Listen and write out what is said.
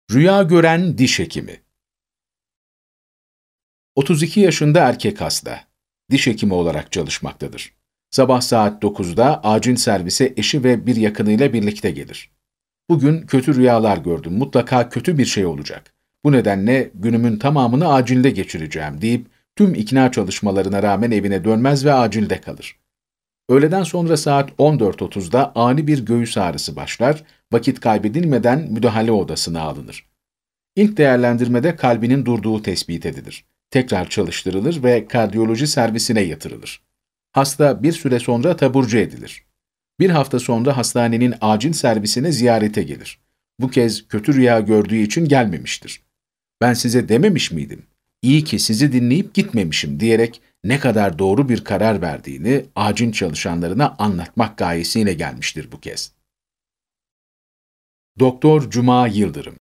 Rüya gören diş hekimi. 32 yaşında erkek hasta. Diş hekimi olarak çalışmaktadır. Sabah saat 9'da acil servise eşi ve bir yakınıyla birlikte gelir. Bugün kötü rüyalar gördüm, mutlaka kötü bir şey olacak. Bu nedenle günümün tamamını acilde geçireceğim deyip tüm ikna çalışmalarına rağmen evine dönmez ve acilde kalır. Öğleden sonra saat 14.30'da ani bir göğüs ağrısı başlar, vakit kaybedilmeden müdahale odasına alınır. İlk değerlendirmede kalbinin durduğu tespit edilir. Tekrar çalıştırılır ve kardiyoloji servisine yatırılır. Hasta bir süre sonra taburcu edilir. Bir hafta sonra hastanenin acil servisine ziyarete gelir. Bu kez kötü rüya gördüğü için gelmemiştir. "Ben size dememiş miydim? İyi ki sizi dinleyip gitmemişim" diyerek ne kadar doğru bir karar verdiğini acil çalışanlarına anlatmak gayesiyle gelmiştir bu kez. Doktor Cuma Yıldırım.